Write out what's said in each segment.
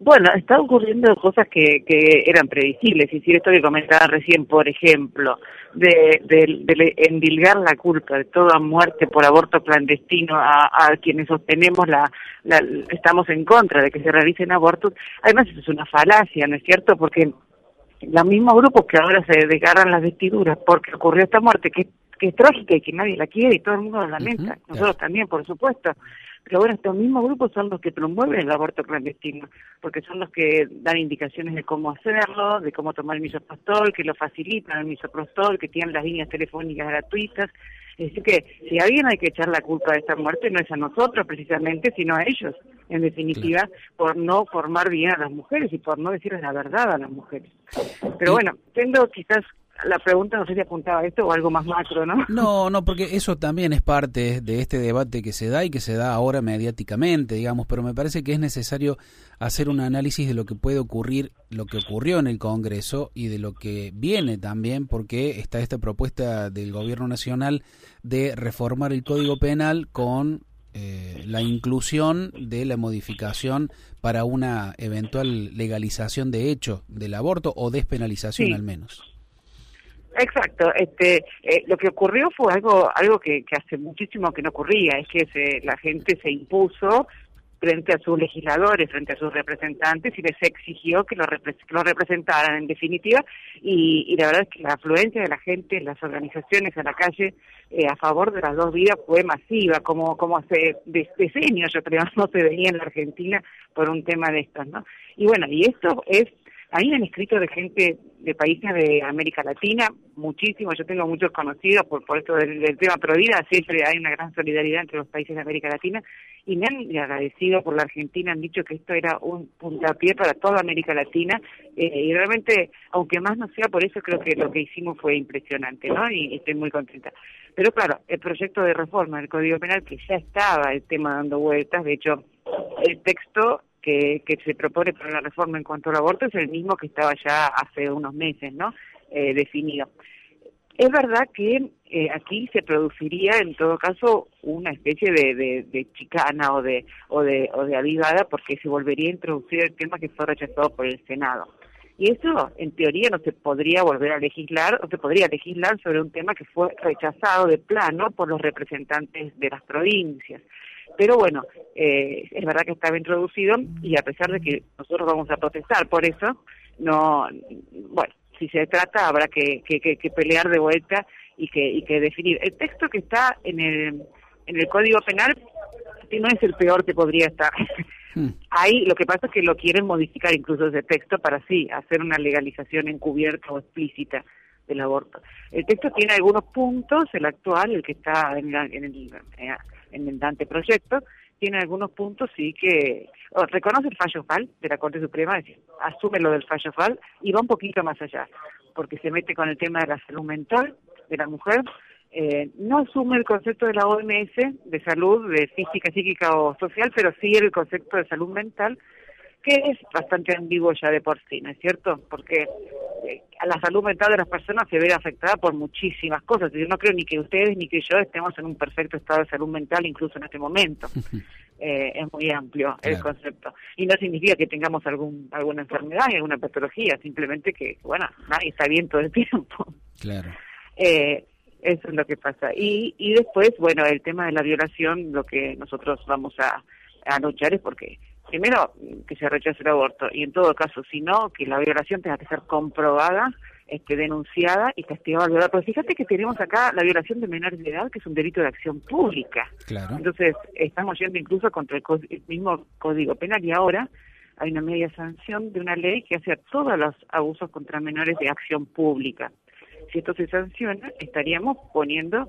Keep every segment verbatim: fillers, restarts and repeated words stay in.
Bueno, están ocurriendo cosas que, que eran previsibles, y si esto que comentaba recién, por ejemplo, de, de, de endilgar la culpa de toda muerte por aborto clandestino a, a quienes sostenemos la, la, estamos en contra de que se realicen abortos. Además, eso es una falacia, ¿no es cierto? Porque los mismos grupos que ahora se desgarran las vestiduras porque ocurrió esta muerte, que, que es trágica y que nadie la quiere y todo el mundo la lamenta, uh-huh, nosotros claro. también, por supuesto. Pero bueno, estos mismos grupos son los que promueven el aborto clandestino, porque son los que dan indicaciones de cómo hacerlo, de cómo tomar el misoprostol, que lo facilitan el misoprostol, que tienen las líneas telefónicas gratuitas. Es decir que si a alguien hay que echar la culpa de esta muerte, no es a nosotros precisamente, sino a ellos, en definitiva, claro. por no formar bien a las mujeres y por no decirles la verdad a las mujeres. Pero bueno, tengo quizás... La pregunta, no sé si apuntaba a esto o algo más macro, ¿no? No, no, porque eso también es parte de este debate que se da y que se da ahora mediáticamente, digamos, pero me parece que es necesario hacer un análisis de lo que puede ocurrir, lo que ocurrió en el Congreso y de lo que viene también, porque está esta propuesta del Gobierno Nacional de reformar el Código Penal con eh, la inclusión de la modificación para una eventual legalización de hecho del aborto o despenalización sí. al menos. Exacto, este, eh, lo que ocurrió fue algo, algo que, que hace muchísimo que no ocurría, es que se, la gente se impuso frente a sus legisladores, frente a sus representantes y les exigió que lo, repre- que lo representaran en definitiva y, y la verdad es que la afluencia de la gente, las organizaciones a la calle eh, a favor de las dos vidas fue masiva, como como hace decenios yo creo no se veía en la Argentina por un tema de estos, ¿no? Y bueno, y esto es... A mí me han escrito de gente de países de América Latina, muchísimo, yo tengo muchos conocidos por, por esto del, del tema Provida, siempre hay una gran solidaridad entre los países de América Latina, y me han agradecido por la Argentina, han dicho que esto era un puntapié para toda América Latina, eh, y realmente, aunque más no sea por eso, creo que lo que hicimos fue impresionante, ¿no? Y estoy muy contenta. Pero claro, el proyecto de reforma del Código Penal, que ya estaba el tema dando vueltas, de hecho, el texto... Que, que se propone para la reforma en cuanto al aborto es el mismo que estaba ya hace unos meses, ¿no? Eh, definido. Es verdad que eh, aquí se produciría, en todo caso, una especie de, de, de chicana o de, o de o de avivada, porque se volvería a introducir el tema que fue rechazado por el Senado. Y eso, en teoría, no se podría volver a legislar, o se podría legislar sobre un tema que fue rechazado de plano por los representantes de las provincias. Pero bueno, eh, es verdad que estaba introducido y a pesar de que nosotros vamos a protestar por eso, no, bueno, si se trata habrá que, que, que, que pelear de vuelta y que y que definir. El texto que está en el en el Código Penal no es el peor que podría estar. Hmm. Ahí lo que pasa es que lo quieren modificar incluso ese texto para sí hacer una legalización encubierta o explícita del aborto. El texto tiene algunos puntos, el actual, el que está en, la, en el en el anteproyecto, tiene algunos puntos sí que oh, reconoce el fallo F A L de la Corte Suprema, es decir, asume lo del fallo F A L y va un poquito más allá, porque se mete con el tema de la salud mental de la mujer, eh, no asume el concepto de la O M S de salud, de física, psíquica o social, pero sí el concepto de salud mental, que es bastante ambiguo ya de por sí, ¿no es cierto? Porque eh, a la salud mental de las personas se ve afectada por muchísimas cosas. Yo no creo ni que ustedes ni que yo estemos en un perfecto estado de salud mental, incluso en este momento. Eh, es muy amplio el claro. concepto. Y no significa que tengamos algún alguna enfermedad y alguna patología, simplemente que, bueno, nadie está bien todo el tiempo. Claro. Eh, eso es lo que pasa. Y, y después, bueno, el tema de la violación, lo que nosotros vamos a, a luchar es porque... Primero, que se rechace el aborto, y en todo caso, si no, que la violación tenga que ser comprobada, este, denunciada y castigada al violador. Pero fíjate que tenemos acá la violación de menores de edad, que es un delito de acción pública. Claro. Entonces, estamos yendo incluso contra el, el mismo Código Penal, y ahora hay una media sanción de una ley que hace a todos los abusos contra menores de acción pública. Si esto se sanciona, estaríamos poniendo...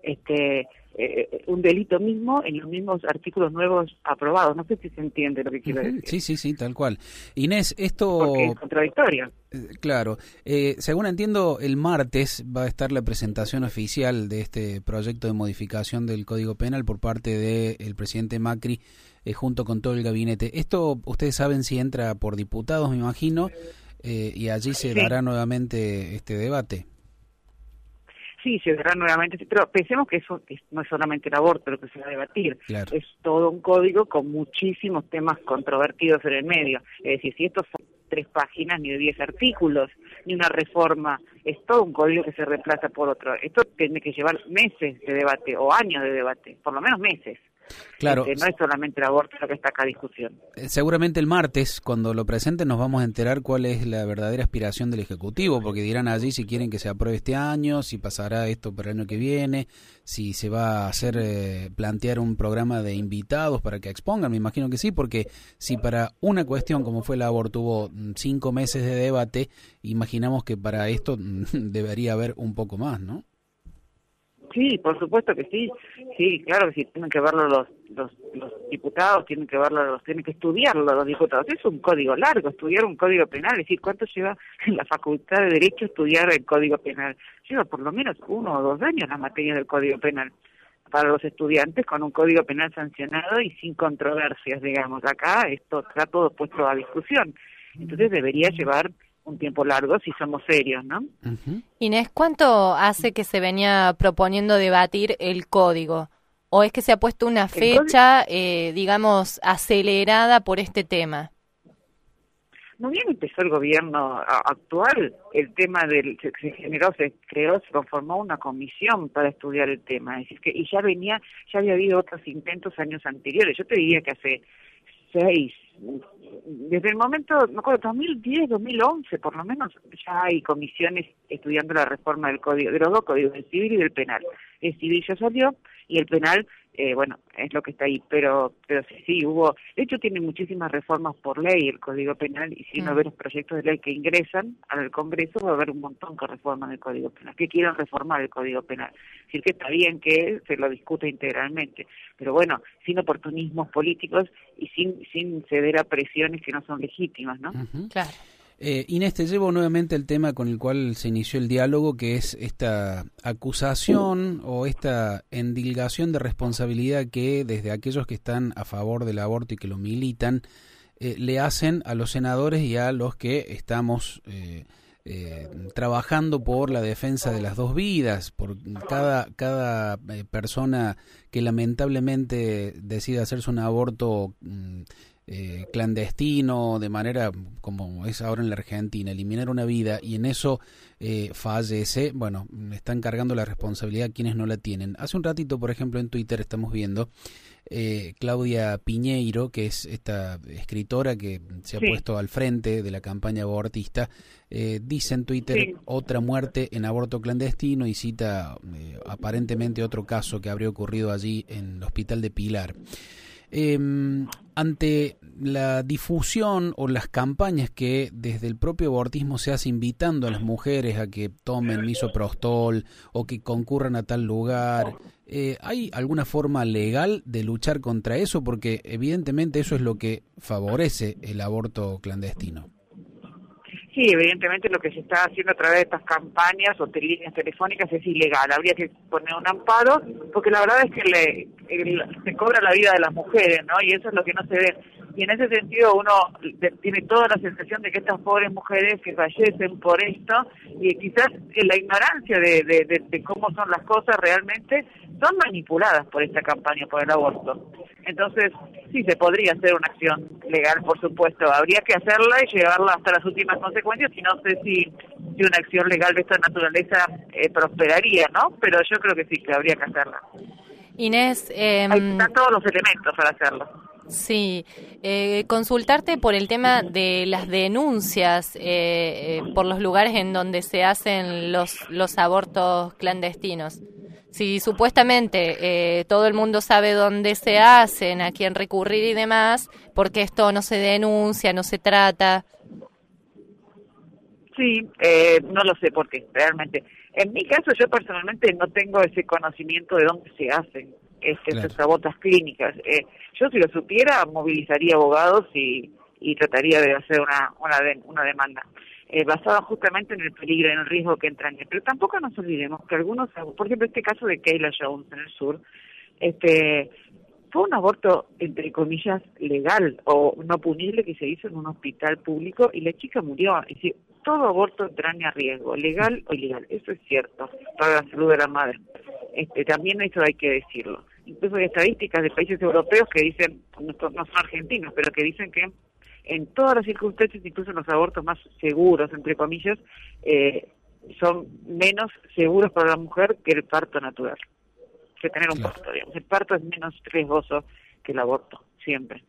este eh, un delito mismo en los mismos artículos nuevos aprobados. No sé si se entiende lo que quiero decir. Sí, sí, sí, tal cual. Inés, esto... Porque es contradictorio. Eh, claro. Eh, según entiendo, el martes va a estar la presentación oficial de este proyecto de modificación del Código Penal por parte del presidente Macri eh, junto con todo el gabinete. Esto, ustedes saben si entra por diputados, me imagino, eh, y allí se sí. dará nuevamente este debate. sí, se verá nuevamente, pero pensemos que eso es, no es solamente el aborto lo que se va a debatir, Claro. es todo un código con muchísimos temas controvertidos en el medio. Es decir, si estos son tres páginas, ni de diez artículos, ni una reforma, es todo un código que se reemplaza por otro. Esto tiene que llevar meses de debate, o años de debate, por lo menos meses. Claro. Este, no es solamente el aborto lo que está acá a discusión. Seguramente el martes, cuando lo presenten, nos vamos a enterar cuál es la verdadera aspiración del Ejecutivo, porque dirán allí si quieren que se apruebe este año, si pasará esto para el año que viene, si se va a hacer eh, plantear un programa de invitados para que expongan, me imagino que sí, porque si para una cuestión como fue el aborto hubo cinco meses de debate, imaginamos que para esto debería haber un poco más, ¿no? Sí, por supuesto que sí, sí, claro que sí, tienen que verlo los, los, los diputados, tienen que verlo, los, tienen que estudiarlo los diputados. Es un código largo, estudiar un código penal, es decir, ¿cuánto lleva en la Facultad de Derecho estudiar el código penal? Lleva por lo menos uno o dos años la materia del código penal para los estudiantes, con un código penal sancionado y sin controversias, digamos. Acá esto está todo puesto a discusión, entonces debería llevar un tiempo largo si somos serios, ¿no? Uh-huh. Inés, ¿cuánto hace que se venía proponiendo debatir el código? ¿O es que se ha puesto una fecha, eh, digamos, acelerada por este tema? No bien empezó el gobierno actual, el tema del se, se generó, se creó, se conformó una comisión para estudiar el tema, es decir, que y ya venía, ya había habido otros intentos años anteriores. Yo te diría que hace seis, desde el momento, me acuerdo, dos mil diez, dos mil once, por lo menos, ya hay comisiones estudiando la reforma del código, de los dos códigos, del civil y del penal. El civil ya salió y el penal, eh, bueno, es lo que está ahí, pero pero sí, sí, hubo, de hecho tiene muchísimas reformas por ley el Código Penal, y si uno ve los proyectos de ley que ingresan al Congreso, va a haber un montón que reforman el Código Penal, que quieren reformar el Código Penal. Es decir, que está bien que se lo discute integralmente, pero bueno, sin oportunismos políticos y sin sin ceder a presiones que no son legítimas, ¿no? Uh-huh. Claro. Eh, Inés, te llevo nuevamente el tema con el cual se inició el diálogo, que es esta acusación o esta endilgación de responsabilidad que desde aquellos que están a favor del aborto y que lo militan, eh, le hacen a los senadores y a los que estamos eh, eh, trabajando por la defensa de las dos vidas, por cada, cada eh, persona que lamentablemente decide hacerse un aborto mm, Eh, clandestino, de manera como es ahora en la Argentina, eliminar una vida y en eso eh, fallece, bueno, están cargando la responsabilidad quienes no la tienen. Hace un ratito, por ejemplo, en Twitter estamos viendo eh, Claudia Piñeiro, que es esta escritora que se ha sí. puesto al frente de la campaña abortista, eh, dice en Twitter sí. otra muerte en aborto clandestino y cita eh, aparentemente otro caso que habría ocurrido allí en el hospital de Pilar. Eh, ante la difusión o las campañas que desde el propio abortismo se hace invitando a las mujeres a que tomen misoprostol o que concurran a tal lugar, eh, ¿hay alguna forma legal de luchar contra eso? Porque evidentemente eso es lo que favorece el aborto clandestino. Sí, evidentemente lo que se está haciendo a través de estas campañas o de líneas telefónicas es ilegal. Habría que poner un amparo, porque la verdad es que le, el, se cobra la vida de las mujeres, ¿no? Y eso es lo que no se ve. Y en ese sentido uno de, tiene toda la sensación de que estas pobres mujeres que fallecen por esto, y quizás en la ignorancia de, de, de, de cómo son las cosas realmente, son manipuladas por esta campaña, por el aborto. Entonces, sí, se podría hacer una acción legal, por supuesto. Habría que hacerla y llevarla hasta las últimas consecuencias, y no sé si, si una acción legal de esta naturaleza eh, prosperaría, ¿no? Pero yo creo que sí, que habría que hacerla. Inés, eh, ahí están todos los elementos para hacerlo. Sí, eh, consultarte por el tema de las denuncias eh, eh, por los lugares en donde se hacen los, los abortos clandestinos. Si supuestamente eh, todo el mundo sabe dónde se hacen, a quién recurrir y demás, ¿por qué esto no se denuncia, no se trata? Sí, eh, no lo sé por qué, realmente. En mi caso, yo personalmente no tengo ese conocimiento de dónde se hacen este, claro. estas abortos clínicas. Eh, yo si lo supiera, movilizaría abogados y, y trataría de hacer una, una, de, una demanda. Eh, basada justamente en el peligro, en el riesgo que entraña. Pero tampoco nos olvidemos que algunos, por ejemplo, este caso de Kayla Jones en el sur, este fue un aborto, entre comillas, legal o no punible que se hizo en un hospital público y la chica murió. Es decir, todo aborto entraña riesgo, legal o ilegal. Eso es cierto, para la salud de la madre. Este, también eso hay que decirlo. Incluso hay estadísticas de países europeos que dicen, no son argentinos, pero que dicen que en todas las circunstancias, incluso en los abortos más seguros, entre comillas, eh, son menos seguros para la mujer que el parto natural, que tener un Claro. parto, digamos. El parto es menos riesgoso que el aborto, siempre.